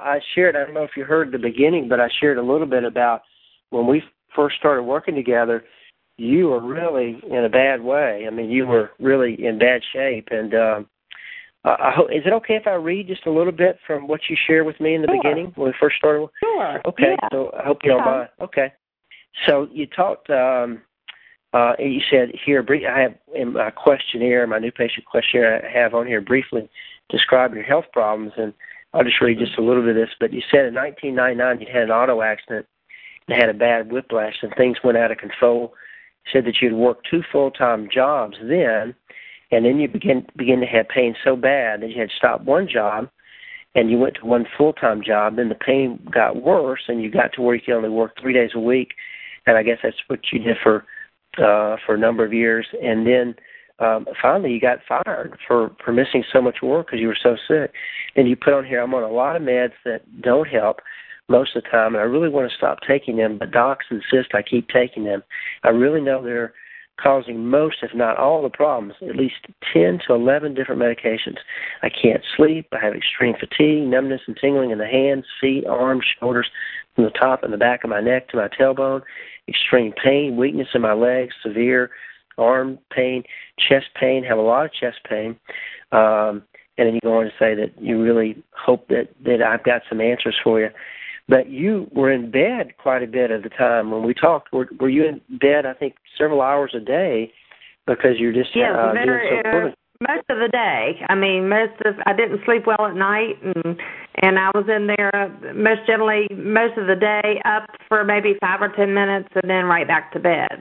I shared, I don't know if you heard the beginning, but I shared a little bit about when we first started working together, you were really in a bad way. I mean, you were really in bad shape. And is it okay if I read just a little bit from what you shared with me in the beginning when we first started? Sure. Okay, yeah. so I hope you don't mind. Okay. So you talked, you said here, I have in my questionnaire, my new patient questionnaire, I have on here briefly describe your health problems, and I'll just read just a little bit of this. But you said in 1999 you had an auto accident and had a bad whiplash, and things went out of control. You said that you'd worked 2 full-time jobs then, and then you began to have pain so bad that you had to stop one job, and you went to 1 full-time job. Then the pain got worse, and you got to where you could only work 3 days a week, and I guess that's what you did for a number of years. And then finally you got fired for missing so much work because you were so sick. And you put on here, I'm on a lot of meds that don't help most of the time, and I really want to stop taking them, but docs insist I keep taking them. I really know they're causing most, if not all, the problems, at least 10 to 11 different medications. I can't sleep. I have extreme fatigue, numbness and tingling in the hands, feet, arms, shoulders, from the top and the back of my neck to my tailbone, extreme pain, weakness in my legs, severe arm pain, chest pain, have a lot of chest pain. And then you go on to say that you really hope that I've got some answers for you. But you were in bed quite a bit of the time when we talked. Were you in bed, I think, several hours a day because you're just doing so poorly? Most of the day. I mean, I didn't sleep well at night, and I was in there most of the day, up for maybe 5 or 10 minutes, and then right back to bed.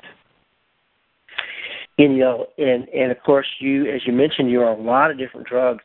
And, and of course, as you mentioned, you're on a lot of different drugs,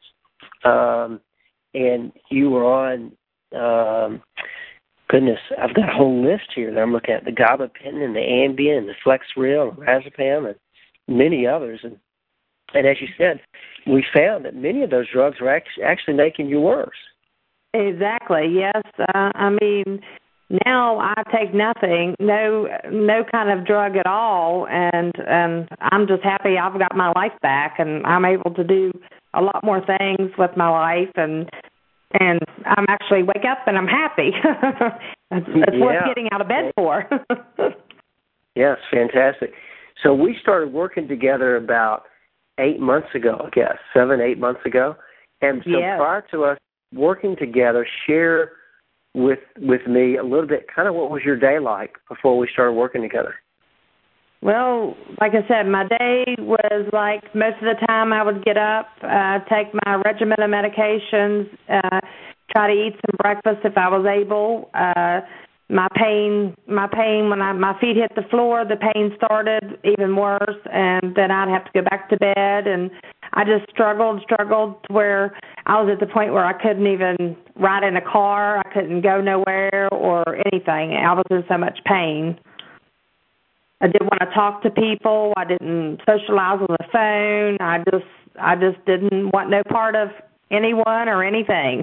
and you were on. Goodness, I've got a whole list here that I'm looking at: the gabapentin and the Ambien and the Flexeril and Razapam and many others. And as you said, we found that many of those drugs were actually making you worse. Exactly. Yes. I mean, now I take nothing, no kind of drug at all, and I'm just happy I've got my life back, and I'm able to do a lot more things with my life, and I'm actually wake up and I'm happy. That's worth getting out of bed for. Yes, fantastic. So we started working together about 8 months ago, I guess, 7, 8 months ago. And so prior to us working together, share with me a little bit kind of what was your day like before we started working together. Well, like I said, my day was like most of the time I would get up, take my regimen of medications, try to eat some breakfast if I was able. My pain when my feet hit the floor, the pain started even worse, and then I'd have to go back to bed, and I just struggled to where I was at the point where I couldn't even ride in a car, I couldn't go nowhere or anything. I was in so much pain. I didn't want to talk to people. I didn't socialize on the phone. I just didn't want no part of anyone or anything.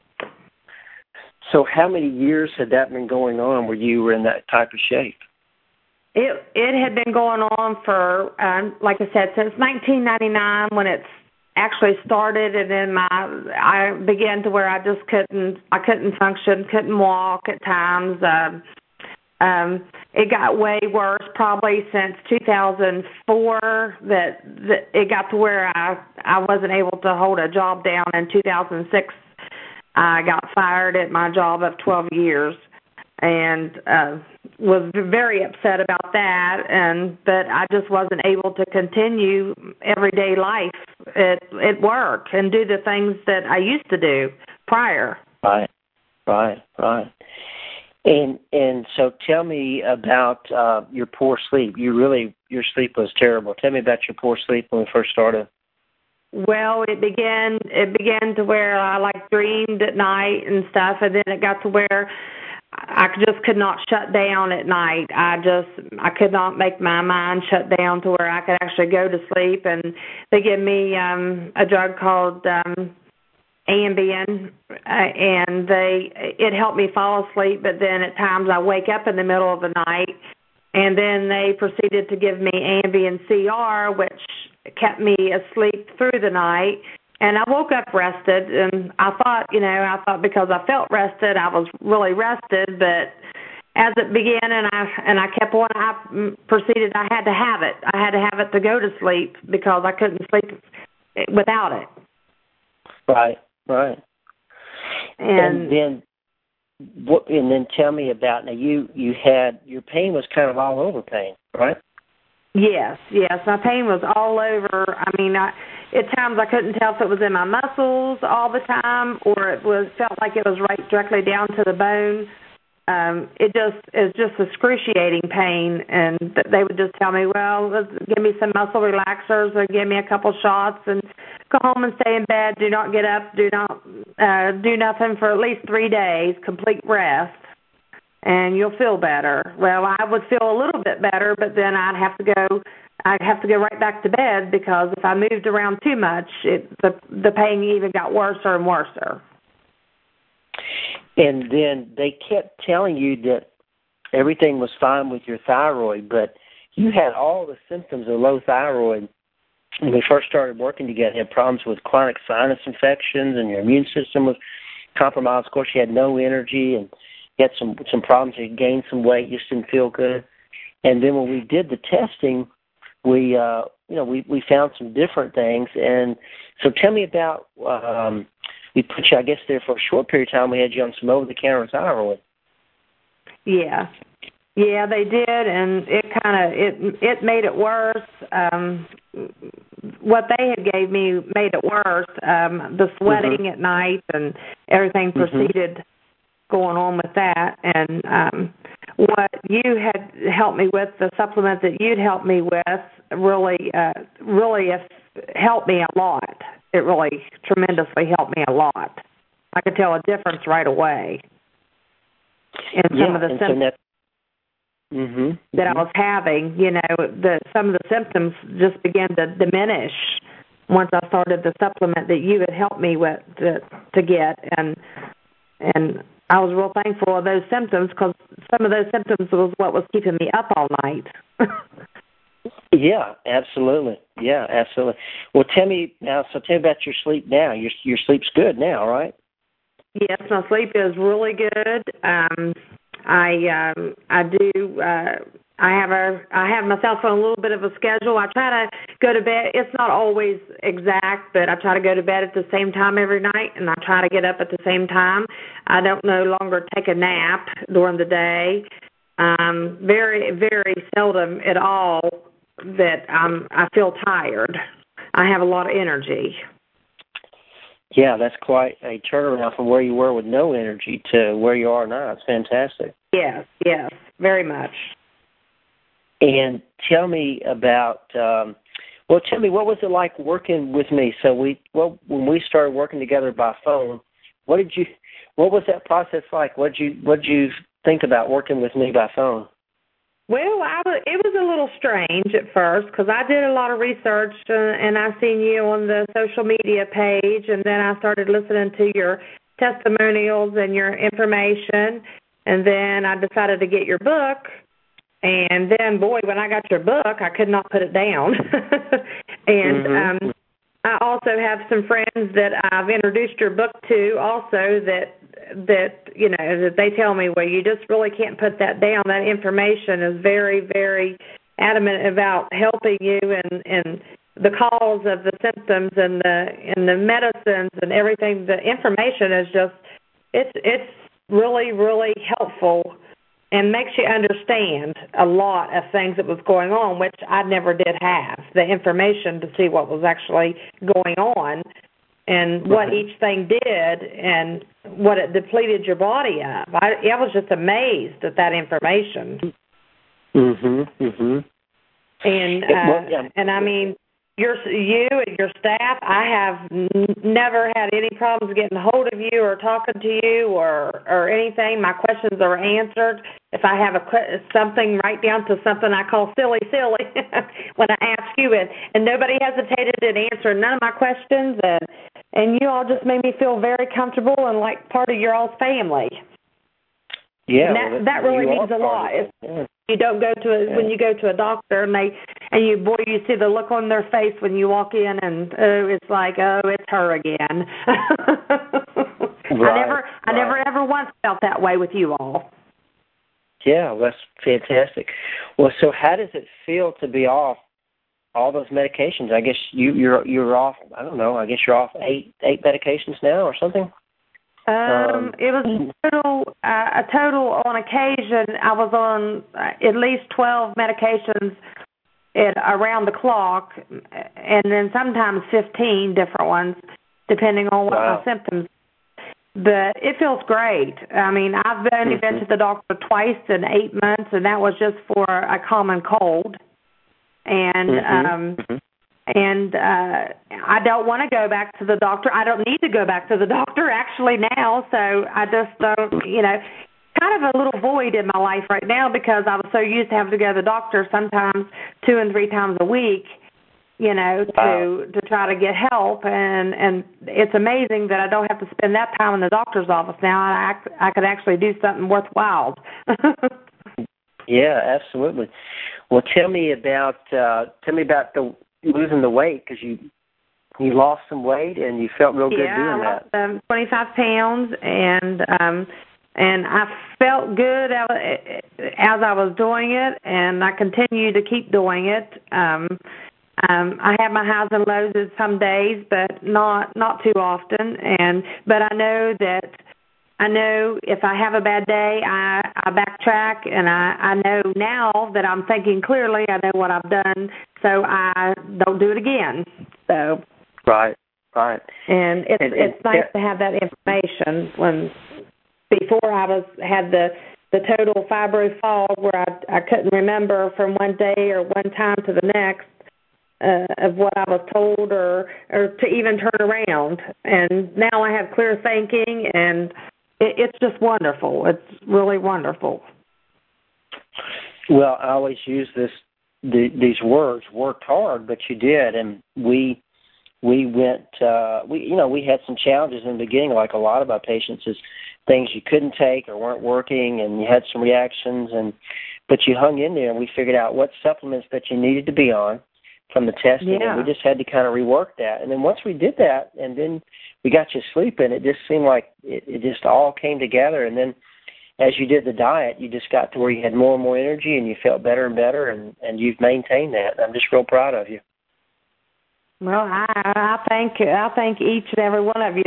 So how many years had that been going on where you were in that type of shape? It had been going on for, like I said, since 1999 when it's actually started, and then I began to where I just couldn't function, couldn't walk at times. It got way worse probably since 2004 that it got to where I wasn't able to hold a job down. In 2006, I got fired at my job of 12 years and was very upset about that, but I just wasn't able to continue everyday life at work and do the things that I used to do prior. Right. And so tell me about your poor sleep. Your sleep was terrible. Tell me about your poor sleep when we first started. Well, it began to where I dreamed at night and stuff, and then it got to where I just could not shut down at night. I could not make my mind shut down to where I could actually go to sleep. And they give me a drug called Ambien, and it helped me fall asleep. But then at times I wake up in the middle of the night, and then they proceeded to give me Ambien CR, which kept me asleep through the night. And I woke up rested, and I thought because I felt rested, I was really rested. But as it began, and I kept on, I proceeded. I had to have it. I had to have it to go to sleep because I couldn't sleep without it. Right. And then tell me about now. You had your pain was kind of all over pain, right? Yes. My pain was all over. I mean, at times I couldn't tell if it was in my muscles all the time or felt like it was right directly down to the bone. It's just excruciating pain, and they would just tell me, well, give me some muscle relaxers or give me a couple shots and go home and stay in bed. Do not get up. Do not do nothing for at least 3 days. Complete rest, and you'll feel better. Well, I would feel a little bit better, but then I'd have to go right back to bed because if I moved around too much, the pain even got worse and worse. And then they kept telling you that everything was fine with your thyroid, but you had all the symptoms of low thyroid when we first started working together. You had problems with chronic sinus infections, and your immune system was compromised. Of course, you had no energy, and you had some problems. You gained some weight, you just didn't feel good. And then when we did the testing, we found some different things. And so tell me about. We put you, I guess, there for a short period of time. We had you on some over-the-counter thyroid. Yeah, they did, and it made it worse. What they had gave me made it worse. The sweating at night and everything proceeded going on with that. And what you had helped me with, the supplement that you'd helped me with, really helped me a lot. It really tremendously helped me a lot. I could tell a difference right away in some of the symptoms that I was having. Some of the symptoms just began to diminish once I started the supplement that you had helped me with to get, and I was real thankful of those symptoms because some of those symptoms was what was keeping me up all night. Yeah, absolutely. Well, tell me about your sleep now. Your sleep's good now, right? Yes, my sleep is really good. I have myself on a little bit of a schedule. I try to go to bed. It's not always exact, but I try to go to bed at the same time every night, and I try to get up at the same time. I don't no longer take a nap during the day. Very, very seldom at all that I feel tired. I have a lot of energy. Yeah, that's quite a turnaround from where you were with no energy to where you are now. It's fantastic. Yes, very much. And tell me about, tell me, what was it like working with me? So when we started working together by phone, what was that process like? What'd you think about working with me by phone? Well, it was a little strange at first because I did a lot of research and I seen you on the social media page, and then I started listening to your testimonials and your information, and then I decided to get your book. And then, boy, when I got your book, I could not put it down. And I also have some friends that I've introduced your book to also that they tell me, well, you just really can't put that down. That information is very, very adamant about helping you and the cause of the symptoms and the medicines and everything. The information is just it's really, really helpful and makes you understand a lot of things that was going on, which I never did have, the information to see what was actually going on and what each thing did and what it depleted your body of. I was just amazed at that information. And I mean, you and your staff, I have never had any problems getting a hold of you or talking to you or anything. My questions are answered. If I have something, right down to something I call silly, when I ask you it. And nobody hesitated in answering none of my questions. And you all just made me feel very comfortable and like part of your all's family. Yeah, and that really means a lot. You don't go to when you go to a doctor and you see the look on their face when you walk in, and it's like, oh, it's her again. I never ever once felt that way with you all. Yeah, well, that's fantastic. Well, so how does it feel to be off all those medications? I guess you're off. I don't know. I guess you're off eight medications now, or something. It was a total. On occasion, I was on at least 12 medications around the clock, and then sometimes 15 different ones, depending on what my symptoms. But it feels great. I mean, I've only been to the doctor twice in 8 months, and that was just for a common cold. And I don't want to go back to the doctor. I don't need to go back to the doctor actually now. So I just don't, kind of a little void in my life right now because I was so used to having to go to the doctor sometimes 2 and 3 times a week. To try to get help, and it's amazing that I don't have to spend that time in the doctor's office now. I could actually do something worthwhile. Yeah, absolutely. Well, tell me about the losing the weight, because you lost some weight and you felt real good doing that. Yeah, I lost 25 pounds, and I felt good as I was doing it, and I continue to keep doing it. I have my highs and lows some days, but not too often. But I know if I have a bad day, I backtrack, and I know now that I'm thinking clearly. I know what I've done, so I don't do it again. So right. And it's nice to have that information. When before I had the total fibro fog where I couldn't remember from one day or one time to the next. Of what I was told or to even turn around. And now I have clear thinking, and it's just wonderful. It's really wonderful. Well, I always use these words, worked hard, but you did. And we went, we had some challenges in the beginning, like a lot of our patients, is things you couldn't take or weren't working, and you had some reactions, but you hung in there, and we figured out what supplements that you needed to be on from the testing, and we just had to kind of rework that. And then once we did that, and then we got you sleeping, it just seemed like it just all came together. And then as you did the diet, you just got to where you had more and more energy, and you felt better and better, and you've maintained that. I'm just real proud of you. Well, I thank each and every one of you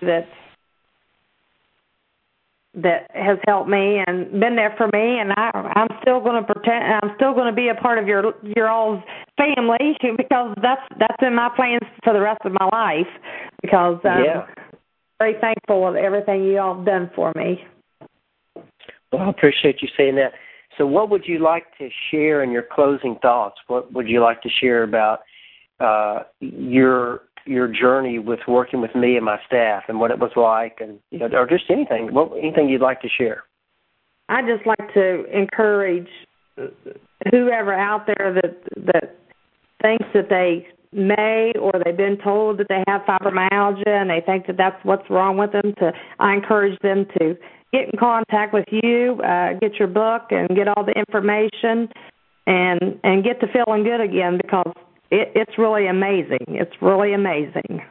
that has helped me and been there for me, and I'm still going to pretend. I'm still going to be a part of your all's family because that's in my plans for the rest of my life. Because I'm very thankful of everything you all have done for me. Well, I appreciate you saying that. So, what would you like to share in your closing thoughts? What would you like to share about your journey with working with me and my staff, and what it was like, and or just anything you'd like to share? I'd just like to encourage whoever out there that thinks that they may, or they've been told that they have fibromyalgia and they think that that's what's wrong with them. I encourage them to get in contact with you, get your book, and get all the information, and get to feeling good again, because it's really amazing. It's really amazing.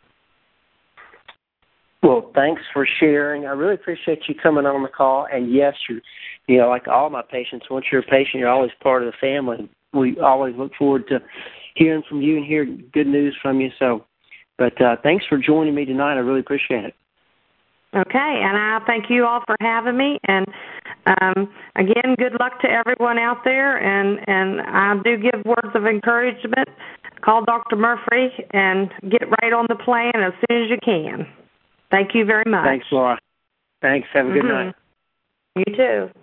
Well, thanks for sharing. I really appreciate you coming on the call. And yes, you're, like all my patients, once you're a patient, you're always part of the family. We always look forward to hearing from you and hearing good news from you. But thanks for joining me tonight. I really appreciate it. Okay, and I thank you all for having me. And again, good luck to everyone out there. And I do give words of encouragement. Call Dr. Murphy and get right on the plan as soon as you can. Thank you very much. Thanks, Laura. Thanks. Have a good night. You too.